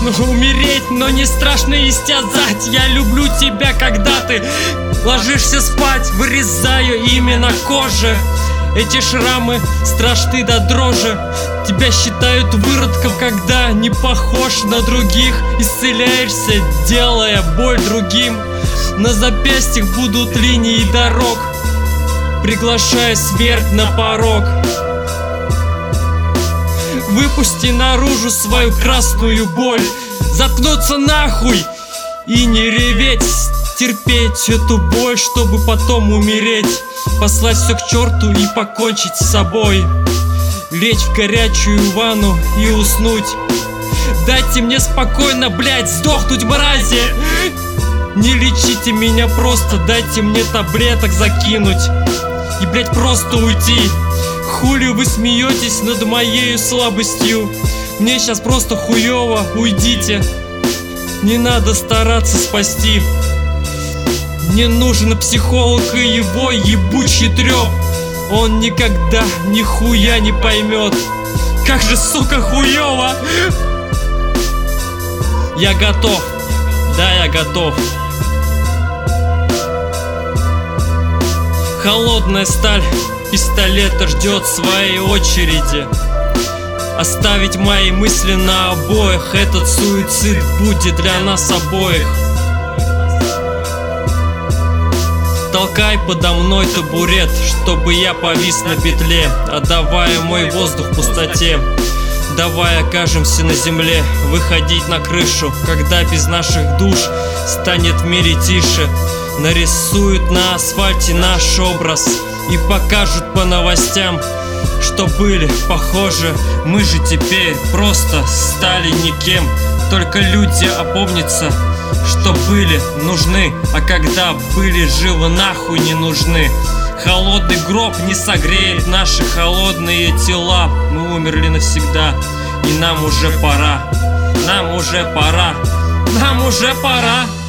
умереть, но не страшно истязать. Я люблю тебя, когда ты ложишься спать. Вырезаю имя на коже. Эти шрамы страшны до дрожи. Тебя считают выродком, когда не похож на других. Исцеляешься, делая боль другим. На запястьях будут линии дорог, приглашая смерть на порог. Выпусти наружу свою красную боль. Заткнуться нахуй и не реветь. Терпеть эту боль, чтобы потом умереть. Послать все к черту и покончить с собой. Лечь в горячую ванну и уснуть. Дайте мне спокойно, блять, сдохнуть, мрази. Не лечите меня просто, дайте мне таблеток закинуть и, блять, просто уйти. Хули вы смеетесь над моей слабостью? Мне сейчас просто хуёво, уйдите. Не надо стараться спасти. Мне нужен психолог и его ебучий трёп. Он никогда нихуя не поймет. Как же, сука, хуёво. Я готов, да, я готов. Холодная сталь пистолета ждет своей очереди. Оставить мои мысли на обоих. Этот суицид будет для нас обоих. Толкай подо мной табурет, чтобы я повис на петле, отдавая мой воздух в пустоте. Давай окажемся на земле, выходить на крышу, когда без наших душ станет в мире тише. Нарисуют на асфальте наш образ и покажут по новостям, что были похожи. Мы же теперь просто стали никем. Только люди опомнятся, что были нужны, а когда были живы, нахуй не нужны. Холодный гроб не согреет наши холодные тела. Мы умерли навсегда, и нам уже пора. Нам уже пора. Нам уже пора.